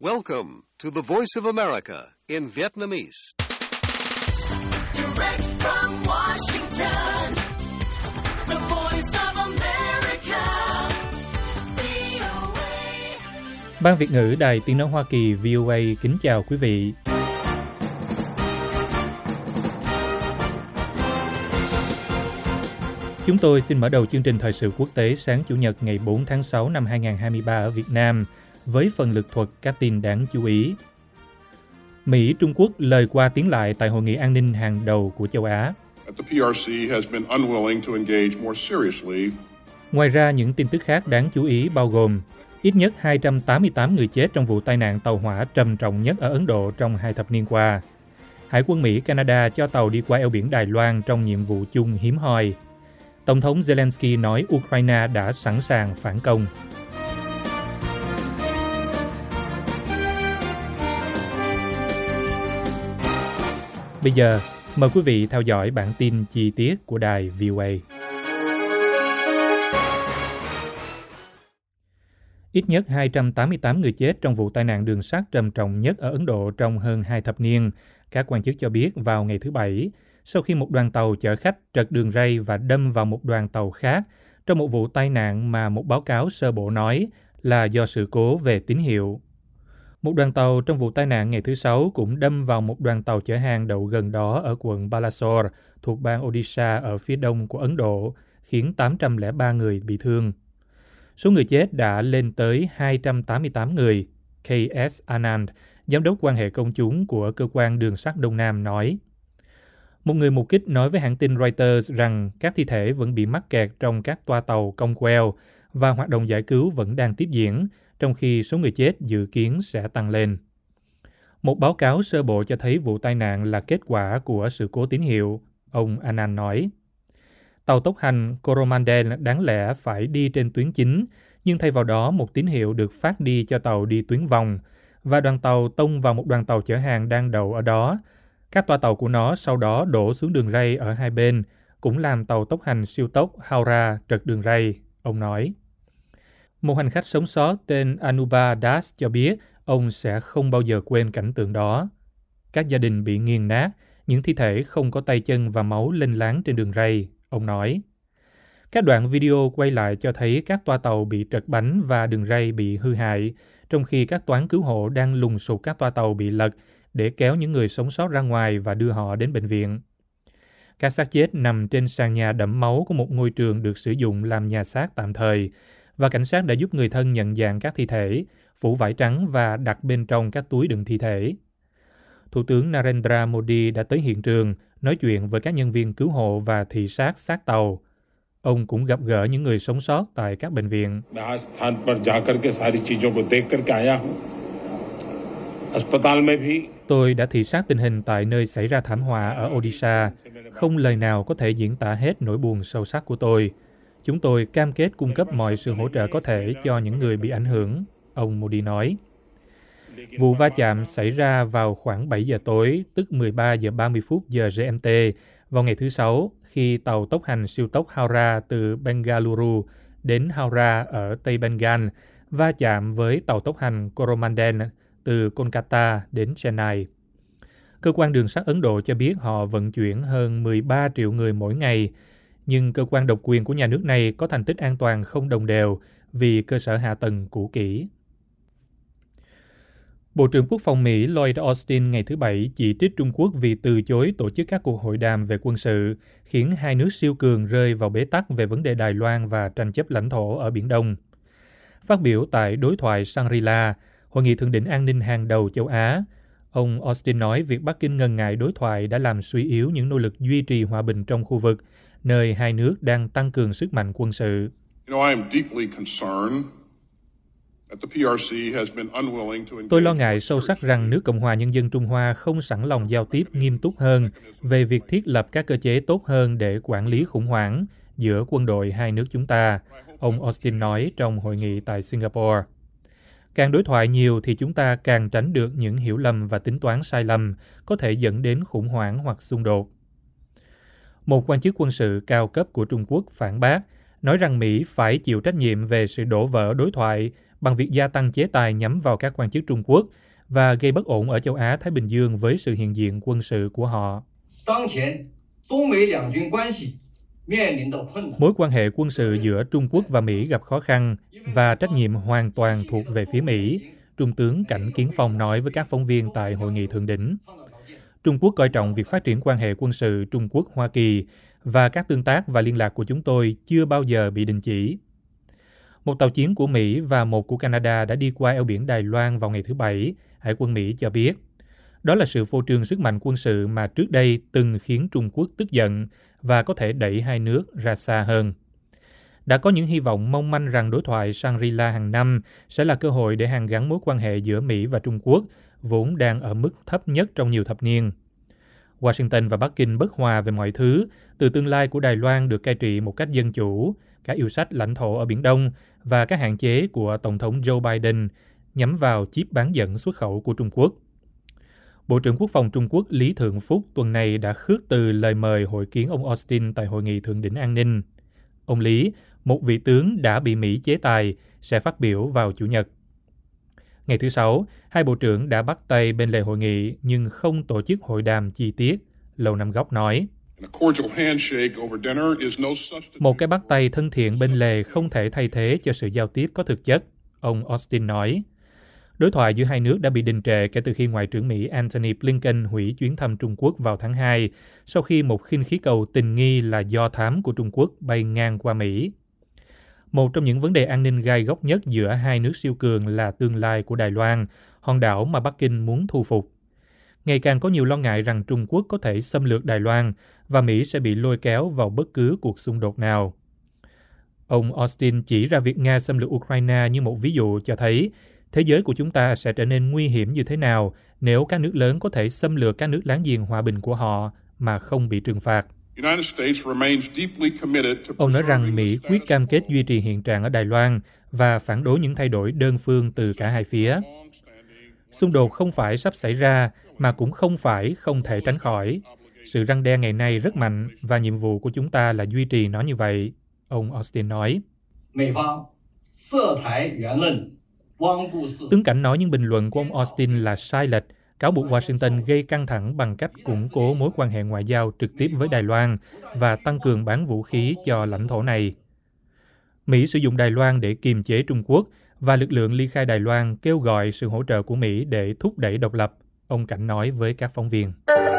Welcome to the Voice of America in Vietnamese. Direct from Washington, the Voice of America, VOA. Ban Việt ngữ Đài Tiếng nói Hoa Kỳ VOA kính chào quý vị. Chúng tôi xin mở đầu chương trình thời sự quốc tế sáng Chủ nhật ngày 4 tháng 6 năm 2023 ở Việt Nam với phần lực thuật các tin đáng chú ý. Mỹ, Trung Quốc lời qua tiếng lại tại Hội nghị an ninh hàng đầu của châu Á. Ngoài ra, những tin tức khác đáng chú ý bao gồm ít nhất 288 người chết trong vụ tai nạn tàu hỏa trầm trọng nhất ở Ấn Độ trong 2 thập niên qua. Hải quân Mỹ, Canada cho tàu đi qua eo biển Đài Loan trong nhiệm vụ chung hiếm hoi. Tổng thống Zelensky nói Ukraine đã sẵn sàng phản công. Bây giờ, mời quý vị theo dõi bản tin chi tiết của đài VOA. Ít nhất 288 người chết trong vụ tai nạn đường sắt trầm trọng nhất ở Ấn Độ trong hơn 2 thập niên, các quan chức cho biết vào ngày thứ Bảy, sau khi một đoàn tàu chở khách trật đường ray và đâm vào một đoàn tàu khác trong một vụ tai nạn mà một báo cáo sơ bộ nói là do sự cố về tín hiệu. Một đoàn tàu trong vụ tai nạn ngày thứ Sáu cũng đâm vào một đoàn tàu chở hàng đậu gần đó ở quận Balasore thuộc bang Odisha ở phía đông của Ấn Độ, khiến 803 người bị thương. Số người chết đã lên tới 288 người, K.S. Anand, giám đốc quan hệ công chúng của cơ quan đường sắt Đông Nam nói. Một người mục kích nói với hãng tin Reuters rằng các thi thể vẫn bị mắc kẹt trong các toa tàu cong queo và hoạt động giải cứu vẫn đang tiếp diễn, trong khi số người chết dự kiến sẽ tăng lên. Một báo cáo sơ bộ cho thấy vụ tai nạn là kết quả của sự cố tín hiệu, ông Anand nói. Tàu tốc hành Coromandel đáng lẽ phải đi trên tuyến chính, nhưng thay vào đó một tín hiệu được phát đi cho tàu đi tuyến vòng, và đoàn tàu tông vào một đoàn tàu chở hàng đang đậu ở đó. Các toa tàu của nó sau đó đổ xuống đường ray ở hai bên, cũng làm tàu tốc hành siêu tốc Howrah trật đường ray, ông nói. Một hành khách sống sót tên Anuba Das cho biết ông sẽ không bao giờ quên cảnh tượng đó. Các gia đình bị nghiền nát, những thi thể không có tay chân và máu lênh láng trên đường ray, ông nói. Các đoạn video quay lại cho thấy các toa tàu bị trật bánh và đường ray bị hư hại, trong khi các toán cứu hộ đang lùng sục các toa tàu bị lật để kéo những người sống sót ra ngoài và đưa họ đến bệnh viện. Các xác chết nằm trên sàn nhà đẫm máu của một ngôi trường được sử dụng làm nhà xác tạm thời, và cảnh sát đã giúp người thân nhận dạng các thi thể, phủ vải trắng và đặt bên trong các túi đựng thi thể. Thủ tướng Narendra Modi đã tới hiện trường, nói chuyện với các nhân viên cứu hộ và thị sát xác tàu. Ông cũng gặp gỡ những người sống sót tại các bệnh viện. Tôi đã thị sát tình hình tại nơi xảy ra thảm họa ở Odisha. Không lời nào có thể diễn tả hết nỗi buồn sâu sắc của tôi. Chúng tôi cam kết cung cấp mọi sự hỗ trợ có thể cho những người bị ảnh hưởng, ông Modi nói. Vụ va chạm xảy ra vào khoảng 7 giờ tối, tức 13 giờ 30 phút giờ GMT, vào ngày thứ Sáu, khi tàu tốc hành siêu tốc Howrah từ Bengaluru đến Howrah ở Tây Bengal va chạm với tàu tốc hành Coromandel từ Kolkata đến Chennai. Cơ quan đường sắt Ấn Độ cho biết họ vận chuyển hơn 13 triệu người mỗi ngày, nhưng cơ quan độc quyền của nhà nước này có thành tích an toàn không đồng đều vì cơ sở hạ tầng cũ kỹ. Bộ trưởng Quốc phòng Mỹ Lloyd Austin ngày thứ Bảy chỉ trích Trung Quốc vì từ chối tổ chức các cuộc hội đàm về quân sự, khiến hai nước siêu cường rơi vào bế tắc về vấn đề Đài Loan và tranh chấp lãnh thổ ở Biển Đông. Phát biểu tại đối thoại Shangri-La, Hội nghị thượng đỉnh an ninh hàng đầu châu Á, ông Austin nói việc Bắc Kinh ngần ngại đối thoại đã làm suy yếu những nỗ lực duy trì hòa bình trong khu vực, nơi hai nước đang tăng cường sức mạnh quân sự. Tôi lo ngại sâu sắc rằng nước Cộng hòa Nhân dân Trung Hoa không sẵn lòng giao tiếp nghiêm túc hơn về việc thiết lập các cơ chế tốt hơn để quản lý khủng hoảng giữa quân đội hai nước chúng ta, ông Austin nói trong hội nghị tại Singapore. Càng đối thoại nhiều thì chúng ta càng tránh được những hiểu lầm và tính toán sai lầm có thể dẫn đến khủng hoảng hoặc xung đột. Một quan chức quân sự cao cấp của Trung Quốc phản bác, nói rằng Mỹ phải chịu trách nhiệm về sự đổ vỡ đối thoại bằng việc gia tăng chế tài nhắm vào các quan chức Trung Quốc và gây bất ổn ở châu Á-Thái Bình Dương với sự hiện diện quân sự của họ. Mối quan hệ quân sự giữa Trung Quốc và Mỹ gặp khó khăn và trách nhiệm hoàn toàn thuộc về phía Mỹ, Trung tướng Cảnh Kiến Phong nói với các phóng viên tại hội nghị thượng đỉnh. Trung Quốc coi trọng việc phát triển quan hệ quân sự Trung Quốc-Hoa Kỳ và các tương tác và liên lạc của chúng tôi chưa bao giờ bị đình chỉ. Một tàu chiến của Mỹ và một của Canada đã đi qua eo biển Đài Loan vào ngày thứ Bảy, Hải quân Mỹ cho biết. Đó là sự phô trương sức mạnh quân sự mà trước đây từng khiến Trung Quốc tức giận và có thể đẩy hai nước ra xa hơn. Đã có những hy vọng mong manh rằng đối thoại Shangri-La hàng năm sẽ là cơ hội để hàn gắn mối quan hệ giữa Mỹ và Trung Quốc, vốn đang ở mức thấp nhất trong nhiều thập niên. Washington và Bắc Kinh bất hòa về mọi thứ, từ tương lai của Đài Loan được cai trị một cách dân chủ, các yêu sách lãnh thổ ở Biển Đông và các hạn chế của Tổng thống Joe Biden nhắm vào chip bán dẫn xuất khẩu của Trung Quốc. Bộ trưởng Quốc phòng Trung Quốc Lý Thượng Phúc tuần này đã khước từ lời mời hội kiến ông Austin tại Hội nghị Thượng đỉnh An ninh. Ông Lý, một vị tướng đã bị Mỹ chế tài, sẽ phát biểu vào Chủ nhật. Ngày thứ Sáu, hai bộ trưởng đã bắt tay bên lề hội nghị nhưng không tổ chức hội đàm chi tiết, Lầu Năm Góc nói. Một cái bắt tay thân thiện bên lề không thể thay thế cho sự giao tiếp có thực chất, ông Austin nói. Đối thoại giữa hai nước đã bị đình trệ kể từ khi Ngoại trưởng Mỹ Antony Blinken hủy chuyến thăm Trung Quốc vào tháng 2, sau khi một khinh khí cầu tình nghi là do thám của Trung Quốc bay ngang qua Mỹ. Một trong những vấn đề an ninh gai góc nhất giữa hai nước siêu cường là tương lai của Đài Loan, hòn đảo mà Bắc Kinh muốn thu phục. Ngày càng có nhiều lo ngại rằng Trung Quốc có thể xâm lược Đài Loan và Mỹ sẽ bị lôi kéo vào bất cứ cuộc xung đột nào. Ông Austin chỉ ra việc Nga xâm lược Ukraine như một ví dụ cho thấy thế giới của chúng ta sẽ trở nên nguy hiểm như thế nào nếu các nước lớn có thể xâm lược các nước láng giềng hòa bình của họ mà không bị trừng phạt. Ông nói rằng Mỹ quyết cam kết duy trì hiện trạng ở Đài Loan và phản đối những thay đổi đơn phương từ cả hai phía. Xung đột không phải sắp xảy ra, mà cũng không phải không thể tránh khỏi. Sự răn đe ngày nay rất mạnh và nhiệm vụ của chúng ta là duy trì nó như vậy, ông Austin nói. Tướng Cảnh nói những bình luận của ông Austin là sai lệch, cáo buộc Washington gây căng thẳng bằng cách củng cố mối quan hệ ngoại giao trực tiếp với Đài Loan và tăng cường bán vũ khí cho lãnh thổ này. Mỹ sử dụng Đài Loan để kiềm chế Trung Quốc và lực lượng ly khai Đài Loan kêu gọi sự hỗ trợ của Mỹ để thúc đẩy độc lập, ông Cảnh nói với các phóng viên.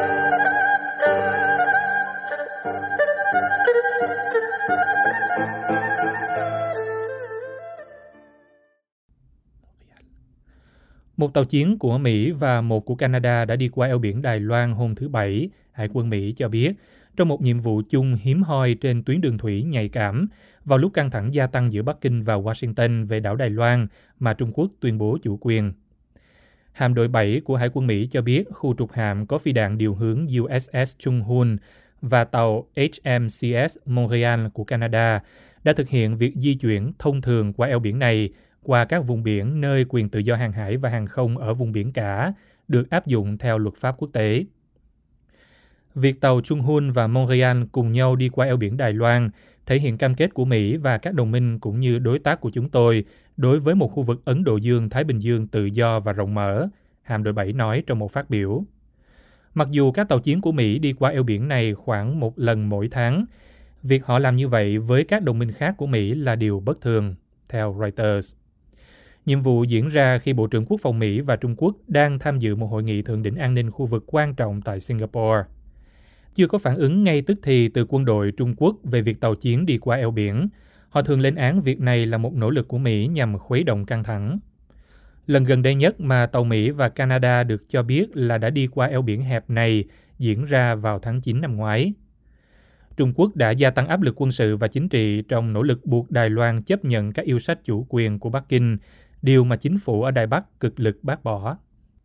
Một tàu chiến của Mỹ và một của Canada đã đi qua eo biển Đài Loan hôm thứ Bảy, Hải quân Mỹ cho biết, trong một nhiệm vụ chung hiếm hoi trên tuyến đường thủy nhạy cảm, vào lúc căng thẳng gia tăng giữa Bắc Kinh và Washington về đảo Đài Loan mà Trung Quốc tuyên bố chủ quyền. Hạm đội 7 của Hải quân Mỹ cho biết khu trục hạm có phi đạn điều hướng USS Chung Hoon và tàu HMCS Montreal của Canada đã thực hiện việc di chuyển thông thường qua eo biển này qua các vùng biển nơi quyền tự do hàng hải và hàng không ở vùng biển cả được áp dụng theo luật pháp quốc tế. Việc tàu Chung Hoon và Montreal cùng nhau đi qua eo biển Đài Loan thể hiện cam kết của Mỹ và các đồng minh cũng như đối tác của chúng tôi đối với một khu vực Ấn Độ Dương-Thái Bình Dương tự do và rộng mở, hạm đội 7 nói trong một phát biểu. Mặc dù các tàu chiến của Mỹ đi qua eo biển này khoảng một lần mỗi tháng, việc họ làm như vậy với các đồng minh khác của Mỹ là điều bất thường, theo Reuters. Nhiệm vụ diễn ra khi Bộ trưởng Quốc phòng Mỹ và Trung Quốc đang tham dự một hội nghị thượng đỉnh an ninh khu vực quan trọng tại Singapore. Chưa có phản ứng ngay tức thì từ quân đội Trung Quốc về việc tàu chiến đi qua eo biển. Họ thường lên án việc này là một nỗ lực của Mỹ nhằm khuấy động căng thẳng. Lần gần đây nhất mà tàu Mỹ và Canada được cho biết là đã đi qua eo biển hẹp này diễn ra vào tháng 9 năm ngoái. Trung Quốc đã gia tăng áp lực quân sự và chính trị trong nỗ lực buộc Đài Loan chấp nhận các yêu sách chủ quyền của Bắc Kinh, điều mà chính phủ ở Đài Bắc cực lực bác bỏ.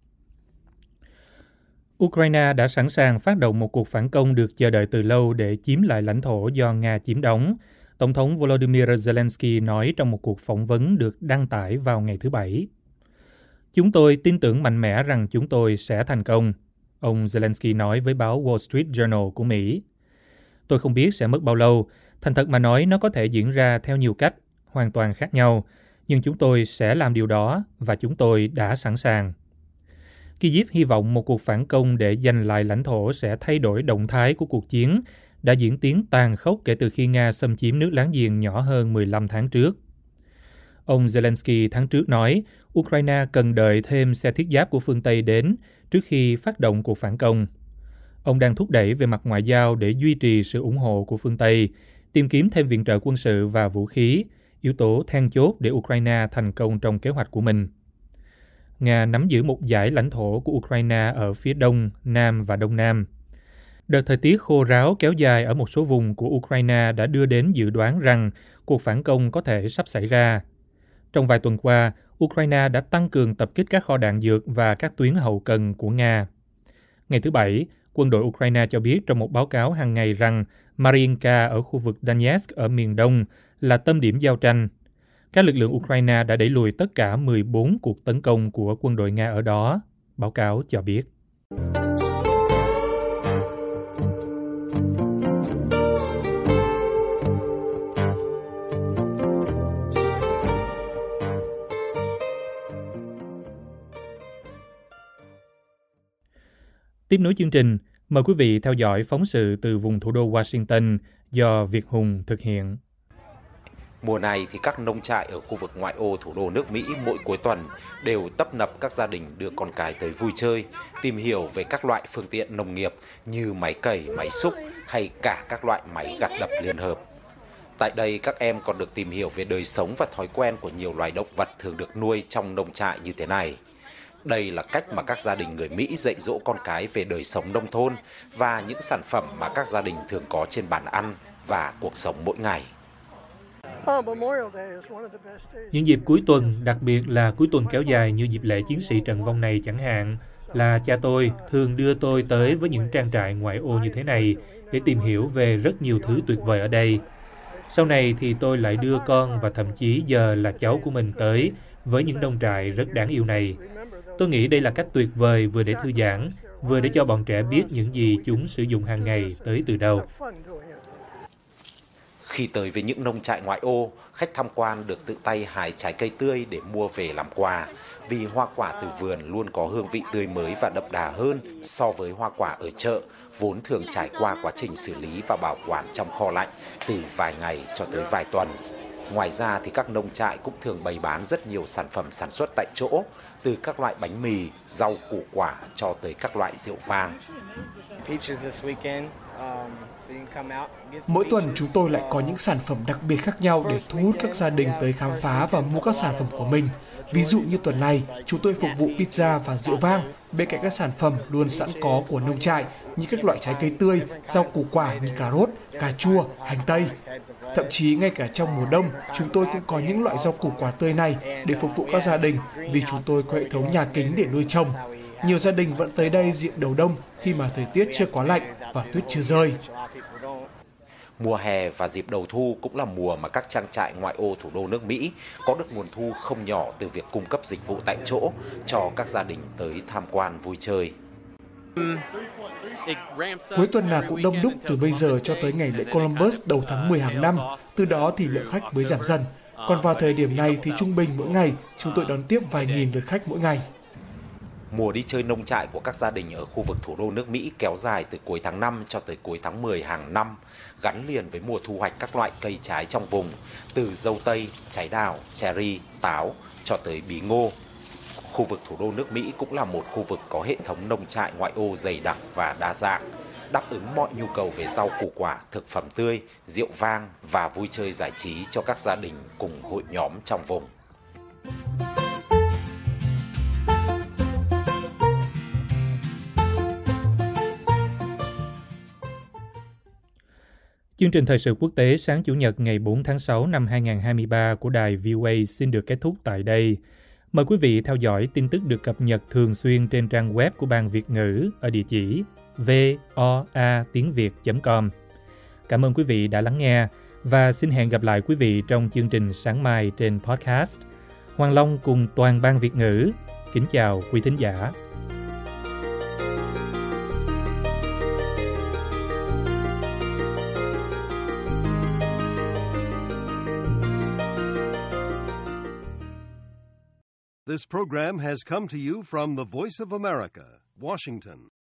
Ukraine đã sẵn sàng phát động một cuộc phản công được chờ đợi từ lâu để chiếm lại lãnh thổ do Nga chiếm đóng, Tổng thống Volodymyr Zelensky nói trong một cuộc phỏng vấn được đăng tải vào ngày thứ Bảy. Chúng tôi tin tưởng mạnh mẽ rằng chúng tôi sẽ thành công, ông Zelensky nói với báo Wall Street Journal của Mỹ. Tôi không biết sẽ mất bao lâu, Thành thật mà nói, nó có thể diễn ra theo nhiều cách, hoàn toàn khác nhau, nhưng chúng tôi sẽ làm điều đó và chúng tôi đã sẵn sàng. Kyiv hy vọng một cuộc phản công để giành lại lãnh thổ sẽ thay đổi động thái của cuộc chiến đã diễn tiến tàn khốc kể từ khi Nga xâm chiếm nước láng giềng nhỏ hơn 15 tháng trước. Ông Zelensky tháng trước nói Ukraine cần đợi thêm xe thiết giáp của phương Tây đến trước khi phát động cuộc phản công. Ông đang thúc đẩy về mặt ngoại giao để duy trì sự ủng hộ của phương Tây, tìm kiếm thêm viện trợ quân sự và vũ khí, yếu tố then chốt để Ukraine thành công trong kế hoạch của mình. Nga nắm giữ một dải lãnh thổ của Ukraine ở phía đông, nam và đông nam. Đợt thời tiết khô ráo kéo dài ở một số vùng của Ukraine đã đưa đến dự đoán rằng cuộc phản công có thể sắp xảy ra. Trong vài tuần qua, Ukraine đã tăng cường tập kích các kho đạn dược và các tuyến hậu cần của Nga. Ngày thứ Bảy, quân đội Ukraine cho biết trong một báo cáo hàng ngày rằng Mariinka ở khu vực Donetsk ở miền đông là tâm điểm giao tranh. Các lực lượng Ukraine đã đẩy lùi tất cả 14 cuộc tấn công của quân đội Nga ở đó, báo cáo cho biết. Tiếp nối chương trình, mời quý vị theo dõi phóng sự từ vùng thủ đô Washington do Việt Hùng thực hiện. Mùa này thì các nông trại ở khu vực ngoại ô thủ đô nước Mỹ mỗi cuối tuần đều tấp nập các gia đình đưa con cái tới vui chơi, tìm hiểu về các loại phương tiện nông nghiệp như máy cày, máy xúc hay cả các loại máy gặt đập liên hợp. Tại đây các em còn được tìm hiểu về đời sống và thói quen của nhiều loài động vật thường được nuôi trong nông trại như thế này. Đây là cách mà các gia đình người Mỹ dạy dỗ con cái về đời sống nông thôn và những sản phẩm mà các gia đình thường có trên bàn ăn và cuộc sống mỗi ngày. Những dịp cuối tuần, đặc biệt là cuối tuần kéo dài như dịp lễ chiến sĩ trận vong này chẳng hạn, là cha tôi thường đưa tôi tới với những trang trại ngoại ô như thế này để tìm hiểu về rất nhiều thứ tuyệt vời ở đây. Sau này thì tôi lại đưa con và thậm chí giờ là cháu của mình tới với những nông trại rất đáng yêu này. Tôi nghĩ đây là cách tuyệt vời vừa để thư giãn, vừa để cho bọn trẻ biết những gì chúng sử dụng hàng ngày tới từ đâu. Khi tới với những nông trại ngoại ô, khách tham quan được tự tay hái trái cây tươi để mua về làm quà, vì hoa quả từ vườn luôn có hương vị tươi mới và đậm đà hơn so với hoa quả ở chợ, vốn thường trải qua quá trình xử lý và bảo quản trong kho lạnh từ vài ngày cho tới vài tuần. Ngoài ra thì các nông trại cũng thường bày bán rất nhiều sản phẩm sản xuất tại chỗ, từ các loại bánh mì, rau củ quả cho tới các loại rượu vang. Mỗi tuần chúng tôi lại có những sản phẩm đặc biệt khác nhau để thu hút các gia đình tới khám phá và mua các sản phẩm của mình. Ví dụ như tuần này, chúng tôi phục vụ pizza và rượu vang, bên cạnh các sản phẩm luôn sẵn có của nông trại như các loại trái cây tươi, rau củ quả như cà rốt, cà chua, hành tây. Thậm chí ngay cả trong mùa đông, chúng tôi cũng có những loại rau củ quả tươi này để phục vụ các gia đình vì chúng tôi có hệ thống nhà kính để nuôi trồng. Nhiều gia đình vẫn tới đây diện đầu đông khi mà thời tiết chưa quá lạnh và tuyết chưa rơi. Mùa hè và dịp đầu thu cũng là mùa mà các trang trại ngoại ô thủ đô nước Mỹ có được nguồn thu không nhỏ từ việc cung cấp dịch vụ tại chỗ cho các gia đình tới tham quan vui chơi. Cuối tuần nào cũng đông đúc từ bây giờ cho tới ngày lễ Columbus đầu tháng 10 hàng năm, từ đó thì lượng khách mới giảm dần. Còn vào thời điểm này thì trung bình mỗi ngày chúng tôi đón tiếp vài nghìn lượt khách mỗi ngày. Mùa đi chơi nông trại của các gia đình ở khu vực thủ đô nước Mỹ kéo dài từ cuối tháng 5 cho tới cuối tháng 10 hàng năm, gắn liền với mùa thu hoạch các loại cây trái trong vùng, từ dâu tây, trái đào, cherry, táo cho tới bí ngô. Khu vực thủ đô nước Mỹ cũng là một khu vực có hệ thống nông trại ngoại ô dày đặc và đa dạng, đáp ứng mọi nhu cầu về rau củ quả, thực phẩm tươi, rượu vang và vui chơi giải trí cho các gia đình cùng hội nhóm trong vùng. Chương trình thời sự quốc tế sáng Chủ nhật ngày 4 tháng 6 năm 2023 của đài VOA xin được kết thúc tại đây. Mời quý vị theo dõi tin tức được cập nhật thường xuyên trên trang web của Ban Việt ngữ ở địa chỉ voatiengviet.com. Cảm ơn quý vị đã lắng nghe và xin hẹn gặp lại quý vị trong chương trình sáng mai trên podcast. Hoàng Long cùng toàn Ban Việt ngữ kính chào quý thính giả. This program has come to you from the Voice of America, Washington.